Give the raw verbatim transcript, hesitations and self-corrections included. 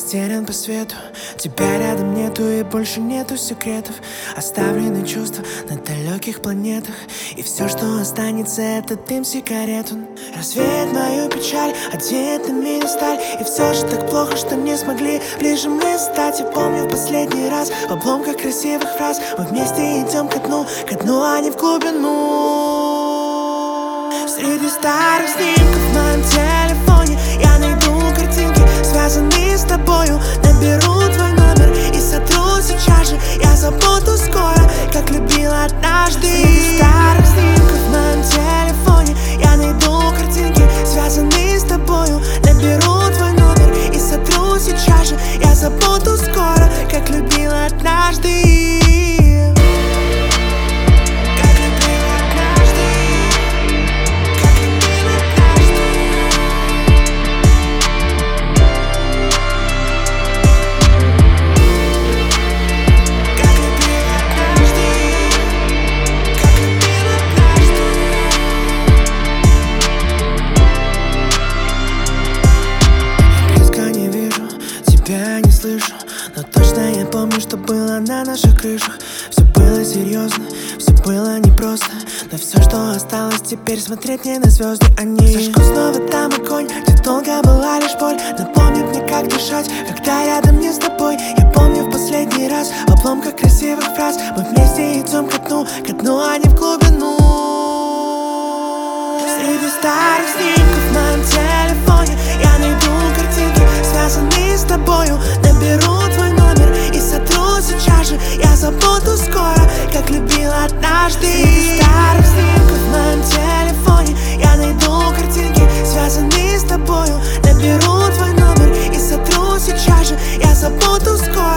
растерян по свету. Тебя рядом нету и больше нету секретов. Оставлены чувства на далеких планетах. И все, что останется, это дым сигарет. Он развеет мою печаль, оденет на меня сталь. И все же так плохо, что не смогли ближе мы стать. Я помню в последний раз в обломках красивых фраз мы вместе идем ко дну, ко дну, а не в глубину. Среди старых снимков в моем телефоне я найду картинки, связанные с тобою. Наберу твой номер и сотру сейчас же. Я забуду скоро, как любила однажды. Среди старых снимков в моем телефоне я найду картинки, связанные с тобою. Наберу твой номер и сотру сейчас же. Я забуду скоро, как любила однажды. Тебя не слышу, но точно я помню, что было на наших крышах. Все было серьезно, все было непросто, но все, что осталось теперь, смотреть мне на звезды. Они зажгут снова там огонь, где долго была лишь боль. Напомнит мне, как дышать, когда рядом не с тобой. Я помню в последний раз в обломках красивых фраз мы вместе идем ко дну, ко дну, а не в глубину. Среди старых снимков в моем телефоне я найду картинки, связанные с тобою. Наберу твой номер и сотру сейчас же. Я забуду скоро, как любила однажды. Среди старых снимков в моем телефоне я найду картинки, связанные с тобою. Наберу твой номер и сотру сейчас же. Я забуду скоро.